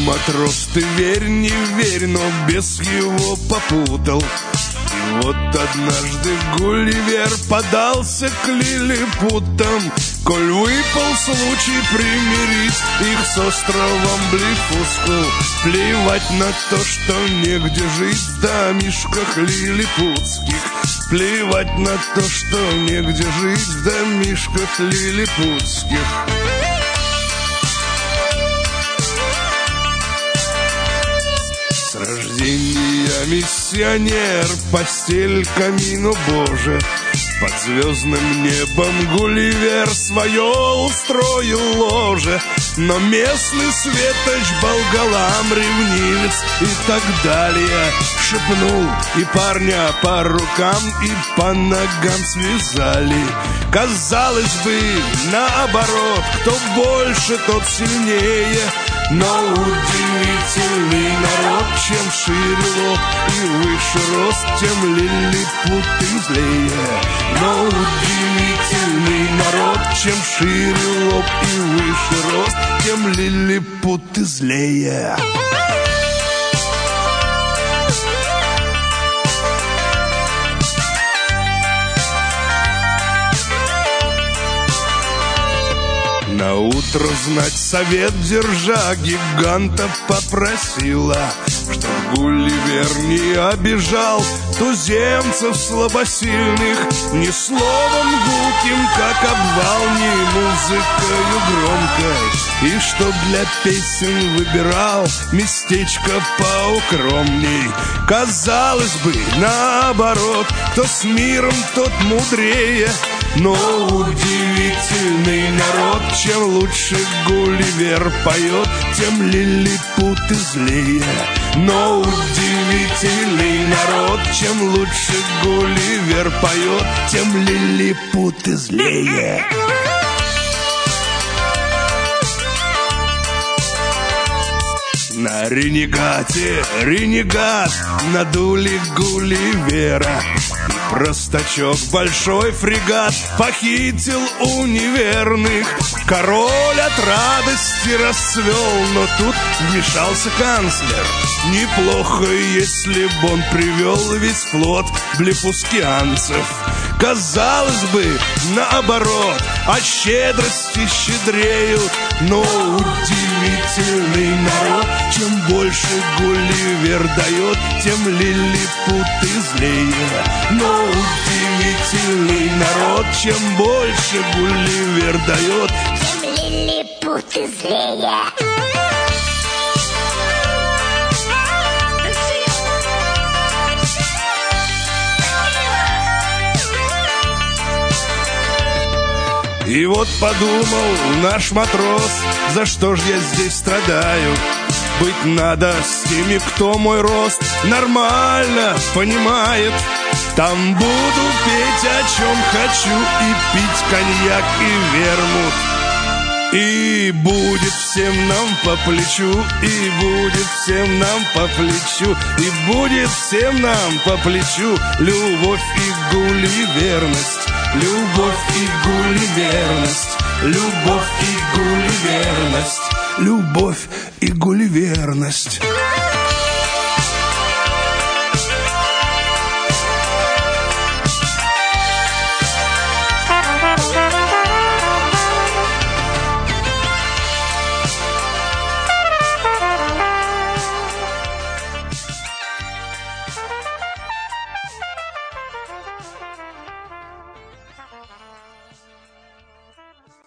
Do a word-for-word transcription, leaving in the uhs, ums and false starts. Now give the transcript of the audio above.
матрос, ты верь, не верь, но бес его попутал. И вот однажды Гулливер подался к лилипутам. Коль выпал случай примирить их с островом Блефуску, плевать на то, что негде жить в домишках лилипутских. Плевать на то, что негде жить в домишках лилипутских. С рождения миссионер, постель камину Боже. Под звездным небом Гулливер свое устроил ложе. Но местный светоч, болгалам, ревнивец и так далее шепнул, и парня по рукам и по ногам связали. Казалось бы, наоборот, кто больше, тот сильнее. Но удивительный народ, чем шире лоб и выше рост, тем лилипуты злее. Но удивительный народ, чем шире лоб и выше рост, тем лилипуты злее. Наутро знать совет, держа гиганта, попросила, что Гулливер не обижал туземцев слабосильных ни словом гулким, как обвал, ни музыкою громкой, и что для песен выбирал местечко поукромней. Казалось бы, наоборот, кто с миром, тот мудрее. Но удивительный народ, чем лучше Гулливер поет, тем лилипуты злее. Но удивительный народ, чем лучше Гулливер поет, тем лилипуты злее. На ренегате, ренегат, надули Гулливера. И простачок, большой фрегат, похитил у неверных. Король от радости расцвел, но тут вмешался канцлер. Неплохо, если б он привел весь флот блефускианцев. Казалось бы, наоборот, от щедрости щедреют. Но удивительный народ, чем больше Гулливер дает, тем лилипуты злее. Но удивительный народ, чем больше Гулливер дает, тем лилипуты злее. И вот подумал наш матрос, за что ж я здесь страдаю? Быть надо с теми, кто мой рост нормально понимает. Там буду петь, о чем хочу, и пить коньяк и вермут. И будет всем нам по плечу, и будет всем нам по плечу, и будет всем нам по плечу любовь и гулливерность. Любовь и гулливерность, любовь и гулливерность, любовь и гулливерность.